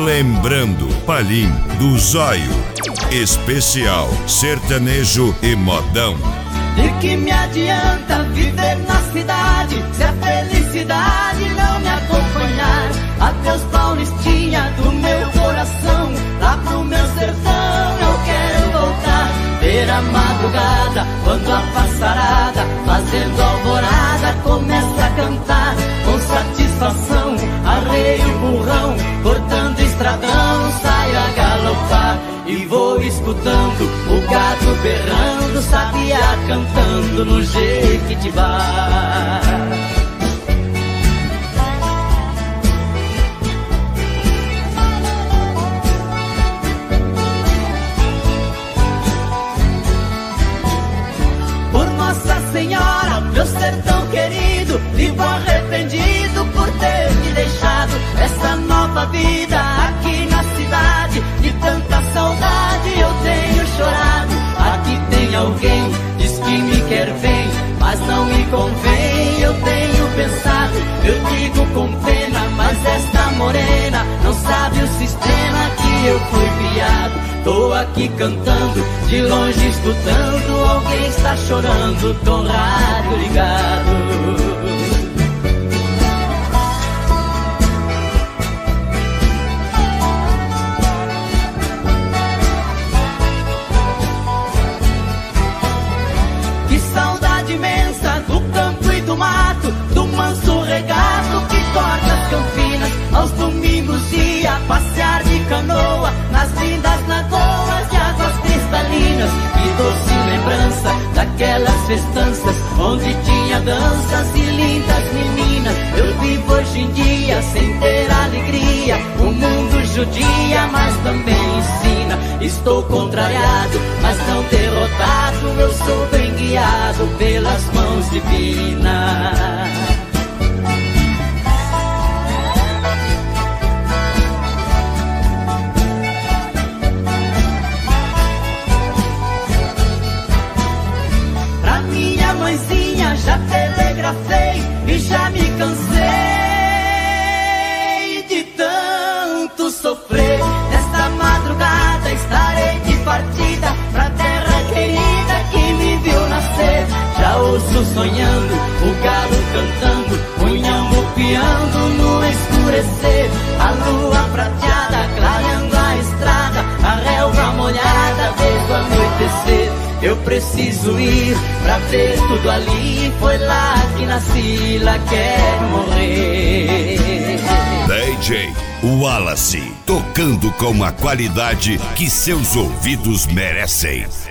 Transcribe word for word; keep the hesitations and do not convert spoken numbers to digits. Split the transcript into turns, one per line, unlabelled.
Lembrando, Palim do Zóio. Especial sertanejo e modão.
De que me adianta viver na cidade se a felicidade não me acompanhar? Adeus, Paulistinha do meu coração, lá pro meu sertão eu quero voltar. Ver a madrugada, quando a passarada, fazendo alvorada, começa a cantar. Com satisfação, arreio o burrão, cortando estradão, saio a galopar. E vou escutando o gado berrando, sabiá cantando no Jequitibá. Por Nossa Senhora, meu sertão querido, vivo arrependido por ter me deixado essa nova vida aqui na cidade. De tanta saudade eu tenho chorado. Aqui tem alguém, diz que me quer bem, mas não me convém, eu tenho pensado. Eu digo com pena, mas esta morena não sabe o sistema que eu fui criado. Tô aqui cantando, de longe escutando, alguém está chorando, com o rádio ligado. Imensa do campo e do mato, do manso regato que corta as campinas. Aos domingos ia passear de canoa nas lindas lagoas de águas cristalinas. Que doce lembrança daquelas festanças onde tinha danças e lindas meninas. Eu vivo hoje em dia sem ter alegria, o mundo judia, mas também ensina. Estou contrariado, mas não derrotado, eu sou bem guiado pelas mãos divinas. Pra minha mãezinha já telegrafei e já me cansei de tanto sofrer. Nesta madrugada estarei de partida pra terra querida que me viu nascer. Já ouço sonhando, o galo cantando, o inhambu piando no escurecer. A lua prateada clareando a estrada, a relva molhada desde o anoitecer. Eu preciso ir pra ver tudo ali, foi lá que nasci, lá quero morrer.
D J Wallace, tocando com a qualidade que seus ouvidos merecem.